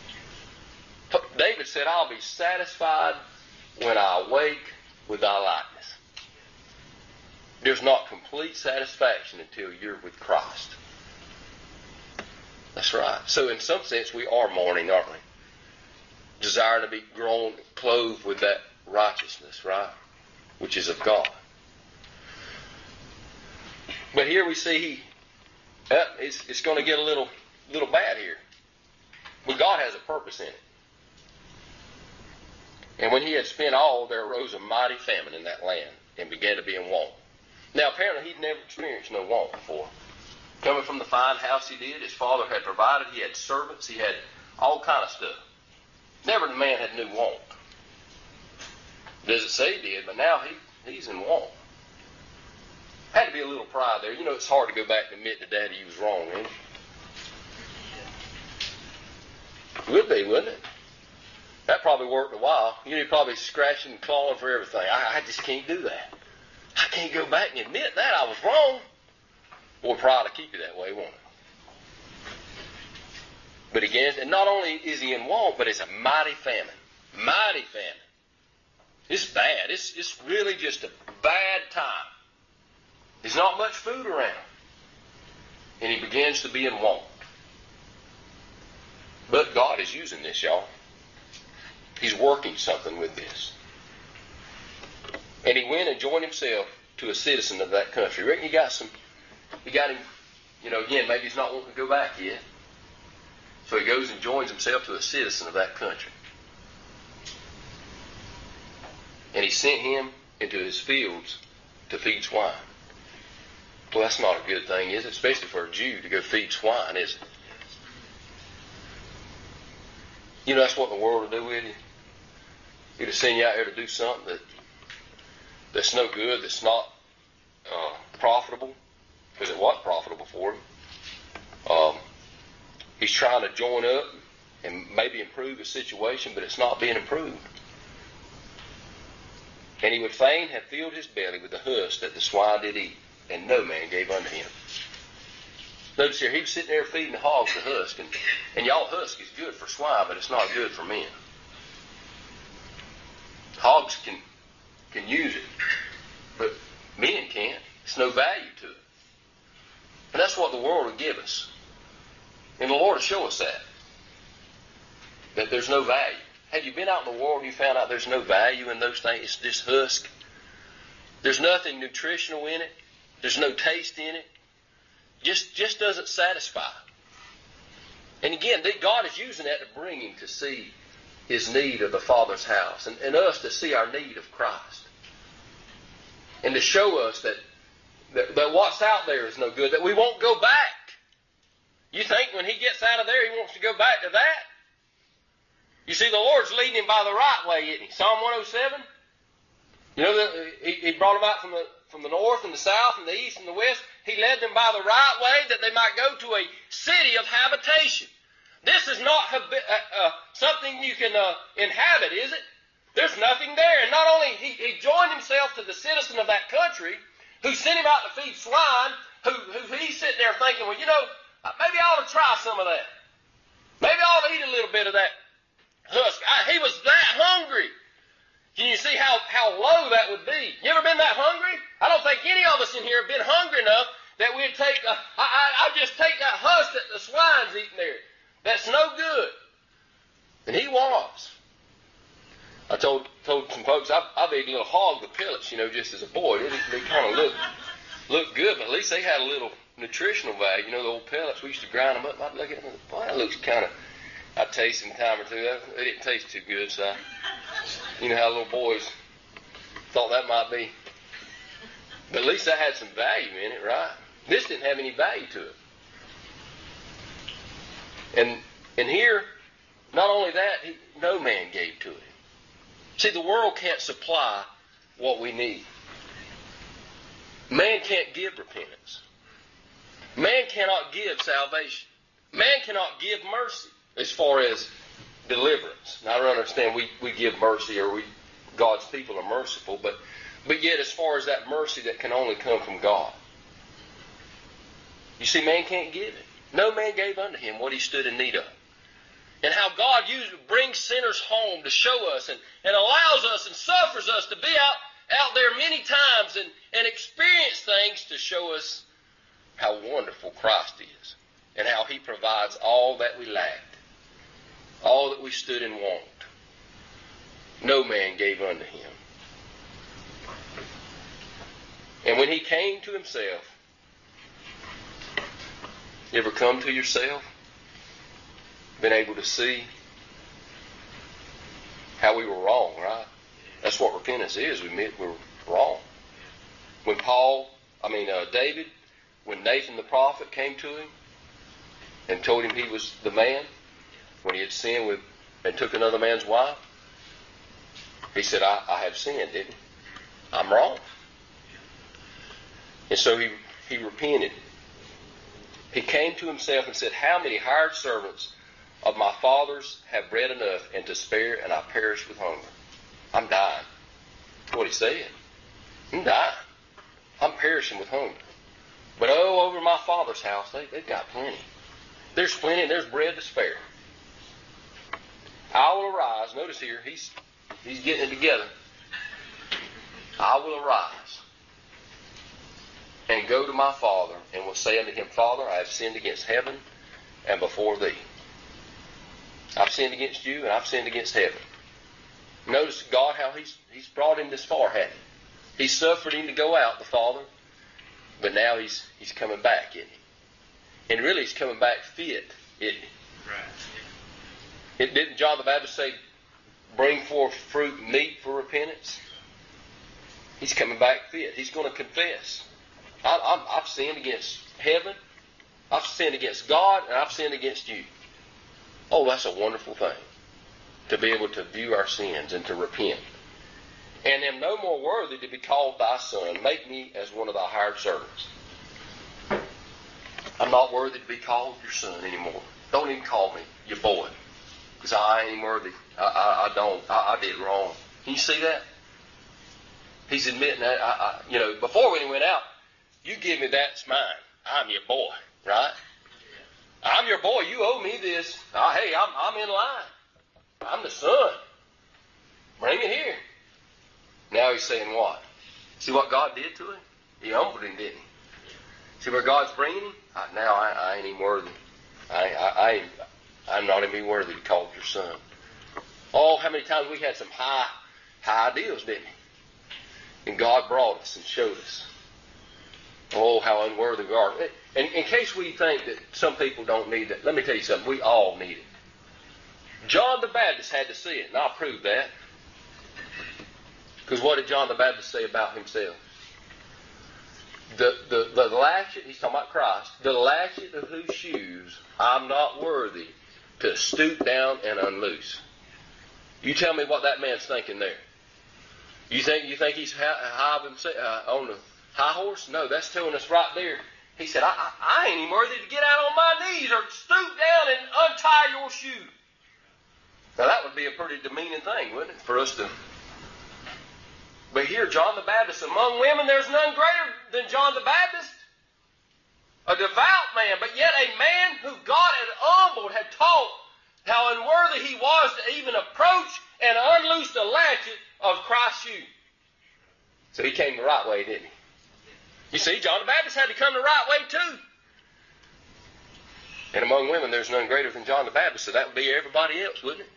David said, I'll be satisfied when I awake with thy likeness. There's not complete satisfaction until you're with Christ. That's right. So in some sense we are mourning, aren't we? Desiring to be grown, clothed with that righteousness, right? Which is of God. But here we see he, uh, it's, it's going to get a little, little bad here. But God has a purpose in it. And when he had spent all, there arose a mighty famine in that land and began to be in want. Now apparently he'd never experienced no want before. Coming from the fine house he did, his father had provided, he had servants, he had all kind of stuff. Never the man had no want. Doesn't say he did, but now he, he's in want. Had to be a little pride there. You know, it's hard to go back and admit to Daddy you was wrong, ain't it? Would be, wouldn't it? That probably worked a while. You know, you're probably scratching and clawing for everything. I, I just can't do that. I can't go back and admit that I was wrong. Boy, pride will keep you that way, won't it? But again, and not only is he in want, but it's a mighty famine. Mighty famine. It's bad. It's, it's really just a bad time. There's not much food around. And he begins to be in want. But God is using this, y'all. He's working something with this. And he went and joined himself to a citizen of that country. Reckon he got some, he got him, you know, again, maybe he's not wanting to go back yet. So he goes and joins himself to a citizen of that country. And he sent him into his fields to feed swine. Well, that's not a good thing, is it? Especially for a Jew to go feed swine, is it? You know, that's what the world will do with you. It'll send you out here to do something that that's no good, that's not uh, profitable, because it wasn't profitable for him. Um, he's trying to join up and maybe improve the situation, but it's not being improved. And he would fain have filled his belly with the husk that the swine did eat, and no man gave unto him. Notice here, he was sitting there feeding the hogs the husk, and, and y'all, husk is good for swine, but it's not good for men. Hogs can can use it, but men can't. It's no value to it. And that's what the world will give us. And the Lord will show us that. That there's no value. Have you been out in the world and you found out there's no value in those things? It's just husk. There's nothing nutritional in it. There's no taste in it. Just, just doesn't satisfy. And again, God is using that to bring him to see his need of the Father's house, and, and us to see our need of Christ. And to show us that, that, that what's out there is no good, that we won't go back. You think when he gets out of there, he wants to go back to that? You see, the Lord's leading him by the right way, isn't he? Psalm one oh seven. You know, the, he, he brought them out from the, from the north and the south and the east and the west. He led them by the right way that they might go to a city of habitation. This is not uh, uh, something you can uh, inhabit, is it? There's nothing there. And not only he, he joined himself to the citizen of that country who sent him out to feed swine, who, who he's sitting there thinking, well, you know, maybe I ought to try some of that. Maybe I ought to eat a little bit of that husk. I, he was that hungry. Can you see how, how low that would be? You ever been that hungry? I don't think any of us in here have been hungry enough that we'd take, a, I, I, I'll just take that husk that the swine's eating there. That's no good. And he was. I told told some folks, I've, I've ate little hog with pellets, you know, just as a boy. They, they kind of looked looked good, but at least they had a little nutritional value. You know, the old pellets, we used to grind them up. I'd look at them, boy, that looks kind of, I'd taste them a time or two. They didn't taste too good, so I, you know how little boys thought that might be But at least that had some value in it, right? This didn't have any value to it. And and here, not only that, he, no man gave to it. See, the world can't supply what we need. Man can't give repentance. Man cannot give salvation. Man cannot give mercy as far as deliverance. Now, I don't understand we, we give mercy, or we God's people are merciful, but but yet as far as that mercy that can only come from God. You see, man can't give it. No man gave unto him what he stood in need of. And how God used brings sinners home to show us and, and allows us and suffers us to be out, out there many times and, and experience things to show us how wonderful Christ is and how he provides all that we lacked, all that we stood in want. No man gave unto him. And when he came to himself, you ever come to yourself? Been able to see how we were wrong, right? That's what repentance is. We admit we're wrong. When Paul, I mean uh, David, when Nathan the prophet came to him and told him he was the man, when he had sinned with and took another man's wife, he said, I, I have sinned, didn't he? I'm wrong. And so he, he repented. He came to himself and said, how many hired servants of my fathers have bread enough and to spare, and I perish with hunger? I'm dying. That's what he said. I'm dying. I'm perishing with hunger. But oh, over my father's house, they, they've got plenty. There's plenty, and there's bread to spare. I will arise. Notice here, he's he's getting it together. I will arise and go to my father, and will say unto him, Father, I have sinned against heaven and before thee. I've sinned against you, and I've sinned against heaven. Notice God, how he's he's brought him this far, hasn't he? He suffered him to go out, the Father, but now he's he's coming back, isn't he? And really, he's coming back fit, isn't he? Right. It, didn't John the Baptist say, bring forth fruit meet for repentance? He's coming back fit. He's going to confess. I, I, I've sinned against heaven, I've sinned against God, and I've sinned against you. Oh, that's a wonderful thing, to be able to view our sins and to repent. And am no more worthy to be called thy son. Make me as one of thy hired servants. I'm not worthy to be called your son anymore. Don't even call me your boy, because I ain't worthy. I, I, I don't. I, I did wrong. Can you see that? He's admitting that. I, I, you know, before when he went out, you give me that, it's mine. I'm your boy, right? I'm your boy. You owe me this. Oh, hey, I'm, I'm in line. I'm the son. Bring it here. Now he's saying what? See what God did to him? He humbled him, didn't he? See where God's bringing him? I, now I, I ain't even worthy. I, I, I, I'm not even worthy to call your son. Oh, how many times we had some high, high ideals, didn't we? And God brought us and showed us. Oh, how unworthy we are. And in case we think that some people don't need that, let me tell you something. We all need it. John the Baptist had to see it, and I'll prove that. Because what did John the Baptist say about himself? The, the, the latchet, he's talking about Christ, the latchet of whose shoes I'm not worthy to stoop down and unloose. You tell me what that man's thinking there. You think you think he's high of himself, uh, on the high horse? No, that's telling us right there. He said, I, I, I ain't even worthy to get out on my knees or stoop down and untie your shoe. Now that would be a pretty demeaning thing, wouldn't it, for us to... But here, John the Baptist, among women, there's none greater than John the Baptist. A devout man, but yet a man who God had humbled, had taught how unworthy he was to even approach and unloose the latchet of Christ's shoe. So he came the right way, didn't he? You see, John the Baptist had to come the right way too. And among women, there's none greater than John the Baptist, so that would be everybody else, wouldn't it?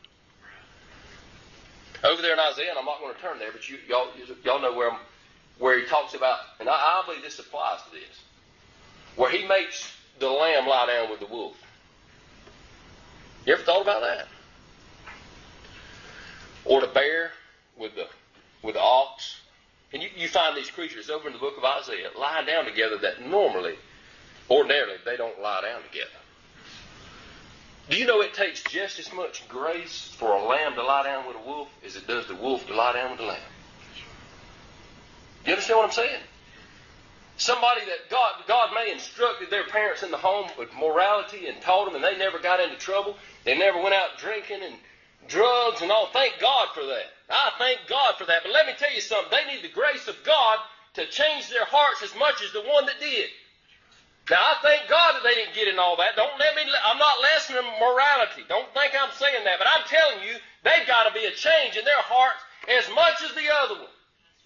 Over there in Isaiah, and I'm not going to turn there, but you, y'all, y'all know where, I'm, where he talks about, and I, I believe this applies to this, where he makes the lamb lie down with the wolf. You ever thought about that? Or the bear with the with the ox. And you, you find these creatures over in the book of Isaiah lying down together that normally, ordinarily, they don't lie down together. Do you know it takes just as much grace for a lamb to lie down with a wolf as it does the wolf to lie down with the lamb? Do you understand what I'm saying? Somebody that God, God may have instructed their parents in the home with morality and taught them, and they never got into trouble. They never went out drinking and drugs and all. Thank God for that. I thank God for that. But let me tell you something. They need the grace of God to change their hearts as much as the one that did. Now, I thank God that they didn't get in all that. Don't let me, I'm not lessening morality. Don't think I'm saying that. But I'm telling you, they've got to be a change in their hearts as much as the other one.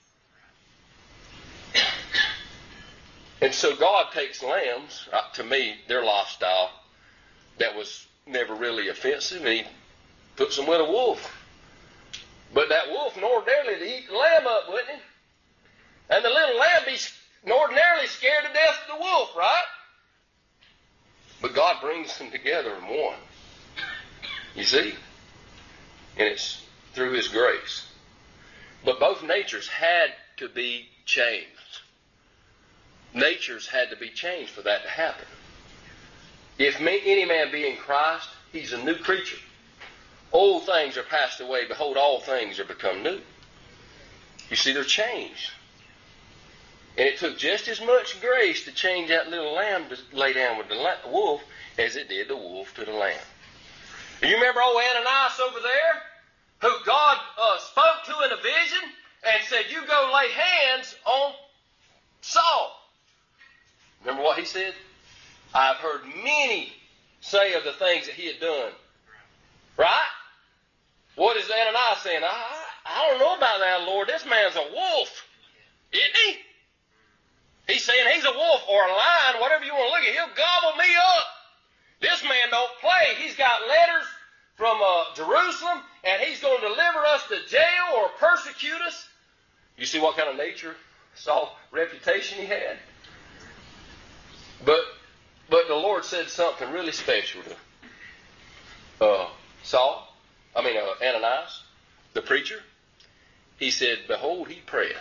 And so God takes lambs, uh, to me, their lifestyle, that was never really offensive, and he puts them with a wolf. But that wolf ordinarily to eat the lamb up, wouldn't he? And the little lamb be ordinarily scared to death of the wolf, right? But God brings them together in one. You see? And it's through His grace. But both natures had to be changed. Natures had to be changed for that to happen. If any man be in Christ, he's a new creature. Old things are passed away. Behold, all things are become new. You see, they're changed. And it took just as much grace to change that little lamb to lay down with the wolf as it did the wolf to the lamb. Do you remember old Ananias over there, who God uh, spoke to in a vision and said, you go lay hands on Saul? Remember what he said? I've heard many say of the things that he had done. Right? What is Ananias saying? I, I don't know about that, Lord. This man's a wolf. Isn't he? He's saying he's a wolf or a lion, whatever you want to look at. He'll gobble me up. This man don't play. He's got letters from uh, Jerusalem, and he's going to deliver us to jail or persecute us. You see what kind of nature, Saul, reputation he had? But but the Lord said something really special to uh, Saul, I mean uh, Ananias, the preacher. He said, behold, he prayeth.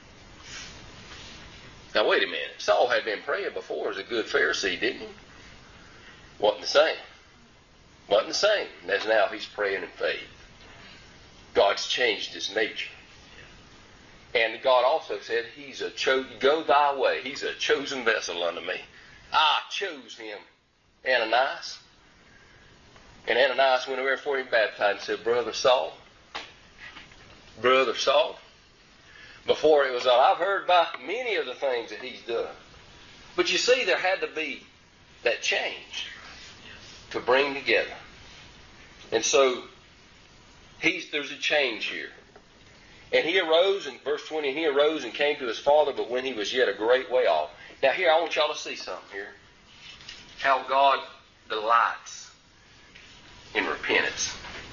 Now wait a minute. Saul had been praying before as a good Pharisee, didn't he? Wasn't the same. Wasn't the same as now he's praying in faith. God's changed his nature. And God also said, he's a cho- go thy way. He's a chosen vessel unto me. I chose him, Ananias. And Ananias went over for him baptized and said, Brother Saul, Brother Saul. Before it was on, I've heard about many of the things that he's done. But you see, there had to be that change to bring together. And so, he's, there's a change here. And he arose, in verse twenty, he arose and came to his father, but when he was yet a great way off. Now here, I want y'all to see something here. How God delights in repentance.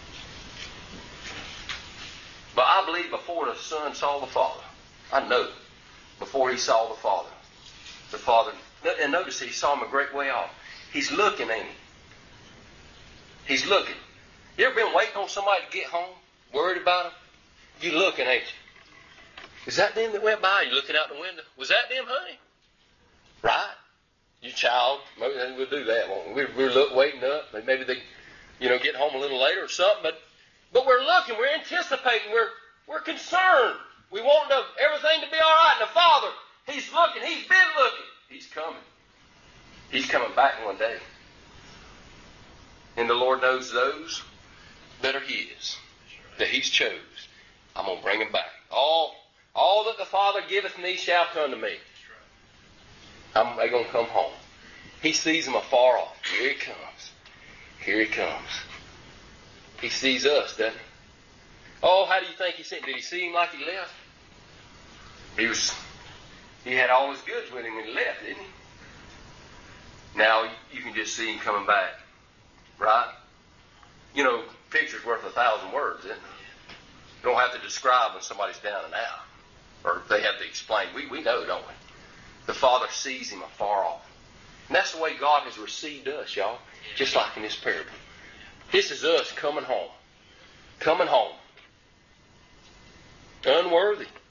But I believe before the Son saw the Father, I know, before he saw the Father, the Father, and notice he saw him a great way off. He's looking, ain't he? He's looking. You ever been waiting on somebody to get home, worried about them? You looking, ain't you? Is that them that went by? You looking out the window? Was that them, honey? Right? You child, maybe we'll do that, won't we? We're, we're look, waiting up. Maybe they, you know, get home a little later or something. But, but we're looking. We're anticipating. We're, we're concerned. We want to, everything to be all right. And the Father, He's looking. He's been looking. He's coming. He's coming back one day. And the Lord knows those that are His, that He's chose. I'm going to bring them back. All, all that the Father giveth me shall come to me. I'm, they're going to come home. He sees them afar off. Here He comes. Here He comes. He sees us, doesn't He? Oh, how do you think He sent? Did He see him like He left? He was. He had all His goods with Him when He left, didn't He? Now you can just see Him coming back, right? You know, picture's worth a thousand words, isn't it? You don't have to describe when somebody's down and out, or they have to explain. We we know, don't we? The Father sees Him afar off. And that's the way God has received us, y'all. Just like in this parable. This is us coming home. Coming home. Unworthy.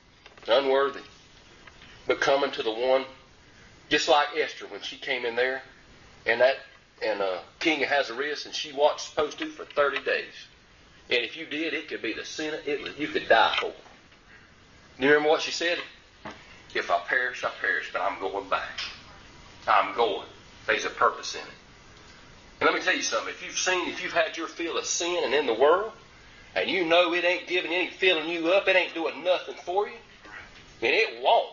unworthy. But coming to the one, just like Esther when she came in there, and that and uh, King Ahasuerus, and she watched supposed to for thirty days. And if you did, it could be the sin. It was, you could die for it. You remember what she said? If I perish, I perish, but I'm going back. I'm going. There's a purpose in it. And let me tell you something. If you've seen, if you've had your fill of sin and in the world, and you know it ain't giving, it ain't filling you up, it ain't doing nothing for you, and it won't.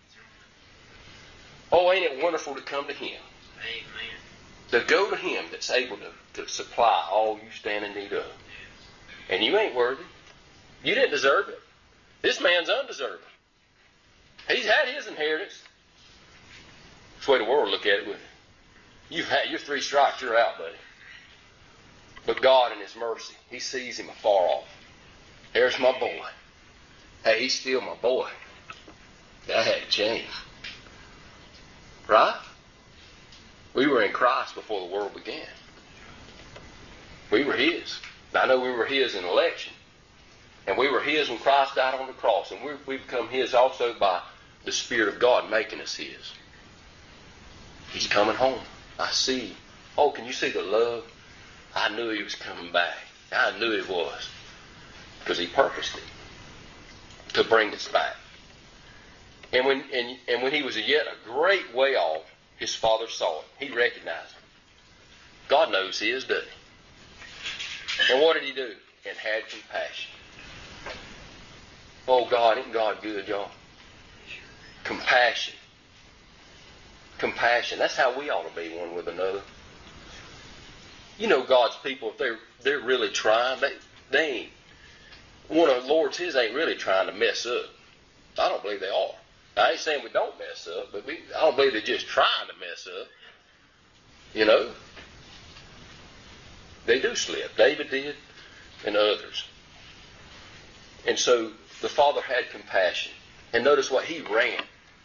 Oh, ain't it wonderful to come to Him? Amen. To go to Him that's able to, to supply all you stand in need of. And you ain't worthy. You didn't deserve it. This man's undeserving. He's had his inheritance. That's the way the world look at it with you. You've had your three strikes, you're out, buddy. But God in His mercy, He sees him afar off. There's my boy. Hey, he's still my boy. That hadn't changed. Right? We were in Christ before the world began. We were His. I know we were His in election. And we were His when Christ died on the cross. And we we become His also by the Spirit of God making us His. He's coming home. I see. Oh, can you see the love? I knew He was coming back. I knew He was. Because He purposed it to bring us back. And when and, and when He was yet a great way off, His Father saw it. He recognized it. God knows His, doesn't He? And what did He do? And had compassion. Oh, God, isn't God good, y'all? Compassion. Compassion. That's how we ought to be one with another. You know, God's people, if they're, they're really trying, they, they ain't. One of the Lord's His ain't really trying to mess up. I don't believe they are. I ain't saying we don't mess up, but we, I don't believe they're just trying to mess up. You know? They do slip. David did, and others. And so the Father had compassion. And notice what He ran.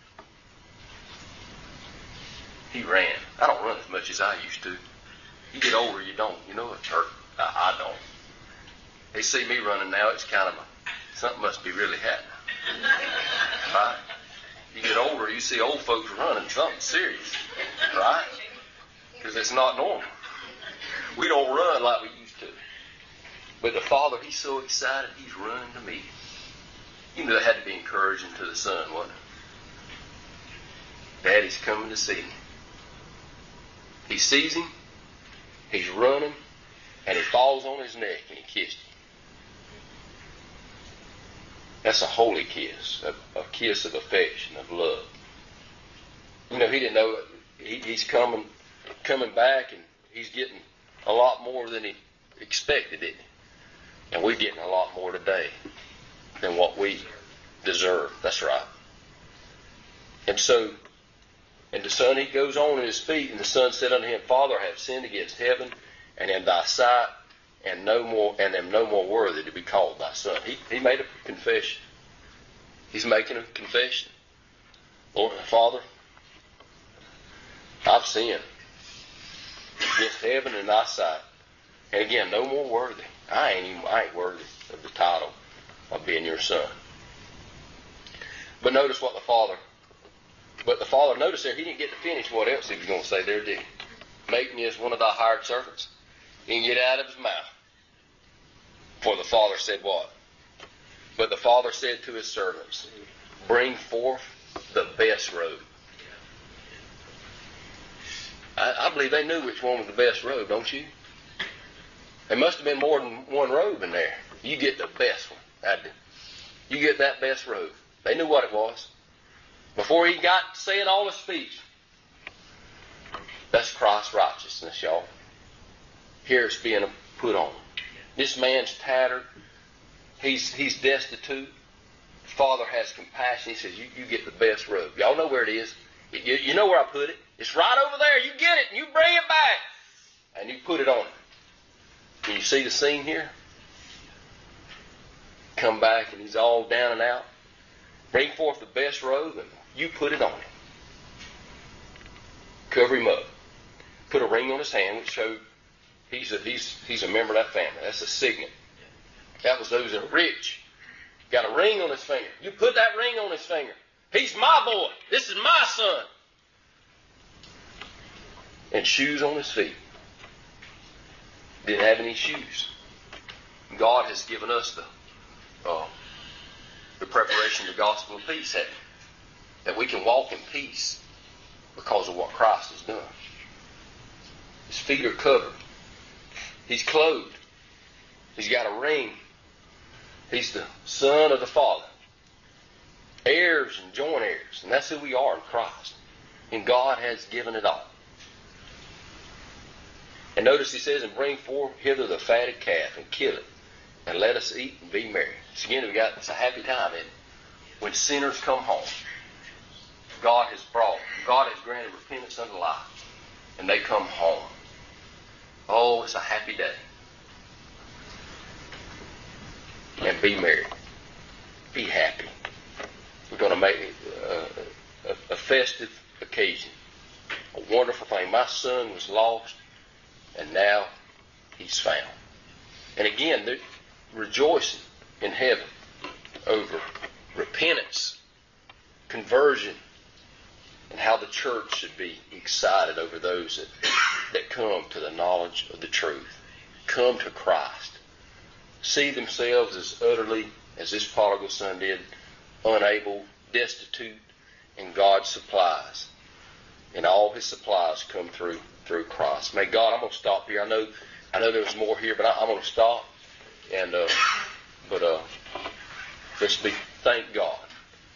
He ran. I don't run as much as I used to. You get older, you don't. You know it, or I, I don't. They see me running now, it's kind of a, something must be really happening. Right? You get older, you see old folks running, something serious. Right? Because it's not normal. We don't run like we used to. But the Father, He's so excited, He's running to me. You know that had to be encouraging to the son, wasn't it? Daddy's coming to see me. He sees him, he's running, and he falls on his neck and he kissed him. That's a holy kiss, a, a kiss of affection, of love. You know, he didn't know he, he's coming, coming back, and he's getting a lot more than he expected, didn't he? And we're getting a lot more today than what we deserve. That's right. And so, and the son, he goes on in his feet, and the son said unto him, Father, I have sinned against heaven and in thy sight, and no more, and am no more worthy to be called thy son. He he made a confession. He's making a confession. Lord, Father, I've sinned against heaven and thy sight, and again, no more worthy. I ain't even, I ain't worthy of the title of being your son. But notice what the father. But the father, notice there, he didn't get to finish what else he was going to say there, did he? Make me as one of thy hired servants. He didn't get out of his mouth. For the father said what? But the father said to his servants, bring forth the best robe. I, I believe they knew which one was the best robe, don't you? There must have been more than one robe in there. You get the best one. I did. You get that best robe. They knew what it was. Before he got saying all his speech. That's Christ's righteousness, y'all. Here it's being put on. This man's tattered. He's he's destitute. The Father has compassion. He says, you, you get the best robe. Y'all know where it is. You, you know where I put it. It's right over there. You get it and you bring it back. And you put it on him. Can you see the scene here? Come back and he's all down and out. Bring forth the best robe and you put it on him. Cover him up. Put a ring on his hand which showed he's a, he's, he's a member of that family. That's a signet. That was those that are rich. Got a ring on his finger. You put that ring on his finger. He's my boy. This is my son. And shoes on his feet. Didn't have any shoes. God has given us the uh, the preparation of the gospel of peace, hasn't he? That we can walk in peace because of what Christ has done. His feet are covered. He's clothed. He's got a ring. He's the Son of the Father. Heirs and joint heirs. And that's who we are in Christ. And God has given it all. And notice he says, and bring forth hither the fatted calf and kill it. And let us eat and be merry. So again, we got, it's a happy time, isn't it? When sinners come home. God has brought, God has granted repentance unto life. And they come home. Oh, it's a happy day. And be merry. Be happy. We're going to make it uh, a, a festive occasion. A wonderful thing. My son was lost, and now he's found. And again, they're rejoicing in heaven over repentance, conversion, and how the church should be excited over those that, that come to the knowledge of the truth, come to Christ, see themselves as utterly, as this prodigal son did, unable, destitute, and God supplies. And all his supplies come through through Christ. May God, I'm going to stop here. I know I know there's more here, but I, I'm going to stop. And uh, but uh, let's be thank God.